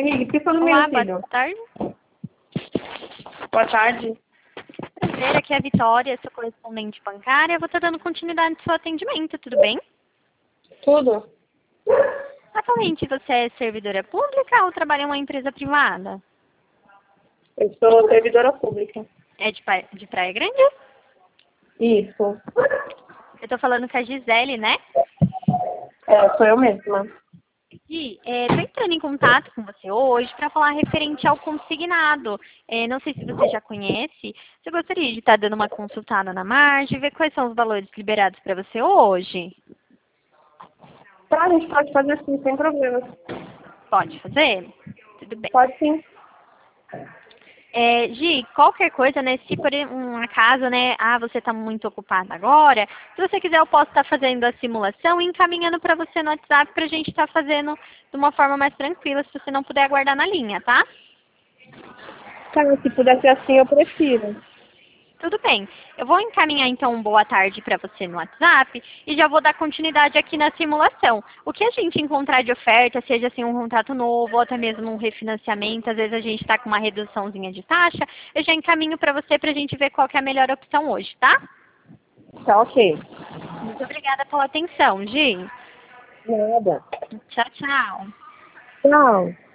Henrique, por que você não me Olá, auxílio? boa tarde. Boa tarde. Prazer, aqui é a Vitória, sou correspondente bancária. Eu vou estar dando continuidade no seu atendimento, tudo bem? Tudo? Atualmente você é servidora pública ou trabalha em uma empresa privada? Eu sou servidora pública. É de Praia Grande? Isso. Eu estou falando com a Gisele, né? Sou eu mesma. Gi, estou entrando em contato com você hoje para falar referente ao consignado. Não sei se você já conhece. Você gostaria de estar dando uma consultada na margem, ver quais são os valores liberados para você hoje? Tá, a gente pode fazer assim, sem problemas. Pode fazer? Tudo bem. Pode sim. Gi, qualquer coisa, né? Se por um acaso, né? Você está muito ocupada agora. Se você quiser, eu posso estar fazendo a simulação e encaminhando para você no WhatsApp para a gente estar fazendo de uma forma mais tranquila, se você não puder aguardar na linha, tá? Tá, se puder ser assim, eu prefiro. Tudo bem. Eu vou encaminhar então um boa tarde para você no WhatsApp e já vou dar continuidade aqui na simulação. O que a gente encontrar de oferta, seja assim um contrato novo ou até mesmo um refinanciamento, às vezes a gente está com uma reduçãozinha de taxa, eu já encaminho para você para a gente ver qual que é a melhor opção hoje, tá? Tá, ok. Muito obrigada pela atenção, Gi. Nada. Tchau, tchau. Tchau.